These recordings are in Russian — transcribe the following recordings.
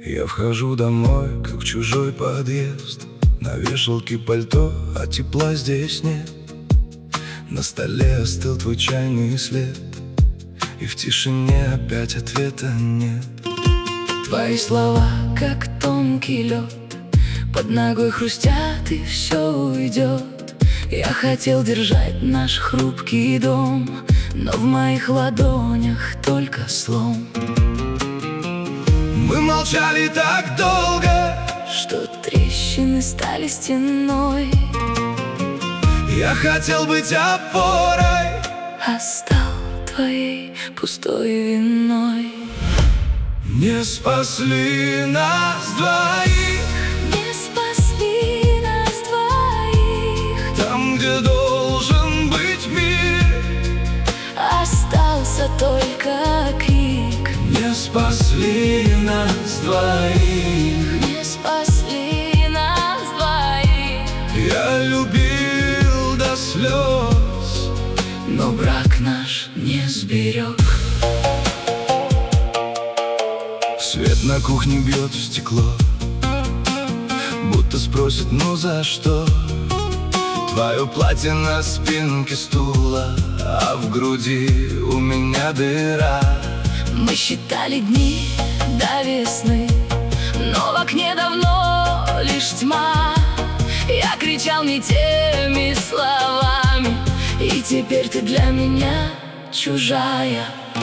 Я вхожу домой, как в чужой подъезд. На вешалке пальто, а тепла здесь нет. На столе остыл твой чайный след, и в тишине опять ответа нет. Твои слова, как тонкий лед, под ногой хрустят, и все уйдет. Я хотел держать наш хрупкий дом, но в моих ладонях только слом. Мы молчали так долго, что трещины стали стеной. Я хотел быть опорой, а стал твоей пустой виной. Не спасли нас двоих, не спасли нас двоих. там, где должен быть мир, остался только крик. не спасли нас двоих, не спасли нас двоих. я любил до слез, но брак наш не сберег. Свет на кухне бьет в стекло, будто спросит, ну за что? Твое платье на спинке стула, а в груди у меня дыра. Мы считали дни до весны, но в окне давно лишь тьма. Я кричал не теми словами, и теперь ты для меня чужая.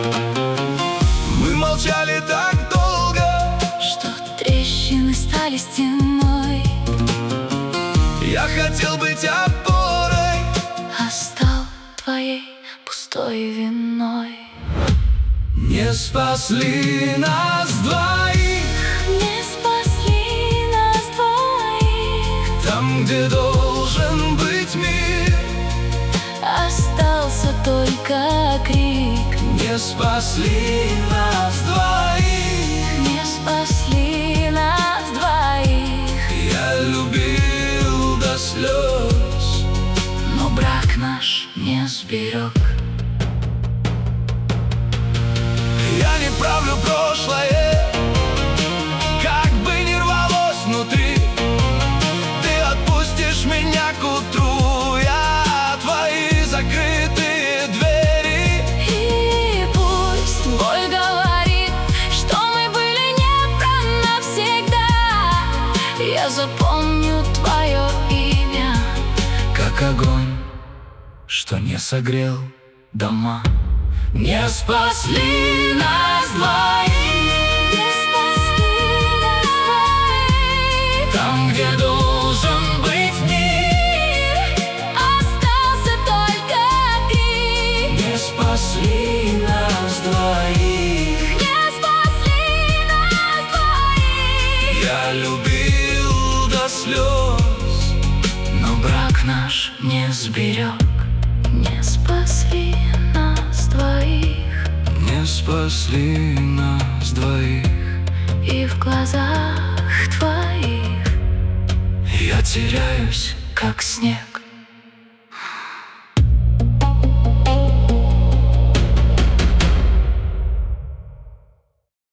Мы молчали так долго, что трещины стали стеной. я хотел быть опорой, а стал твоей пустой виной. не спасли нас двоих, не спасли нас двоих. там, где должен быть мир, остался только крик. не спасли нас двоих, не спасли нас двоих. я любил до слез, но брак наш не сберег. я не правлю прошлое, как бы ни рвалось внутри. Ты отпустишь меня к утру, я твои закрытые двери. И пусть боль говорит, что мы были не про навсегда, я запомню твое имя, Как огонь, что не согрел дома. Не спасли нас двоих, не спасли нас двоих. там, где должен быть мир, остался только крик. не спасли нас двоих, не спасли нас двоих. я любил до слез, но брак наш не сберег. Не спасли нас двоих, не спасли нас двоих. и в глазах твоих Я теряюсь, как снег.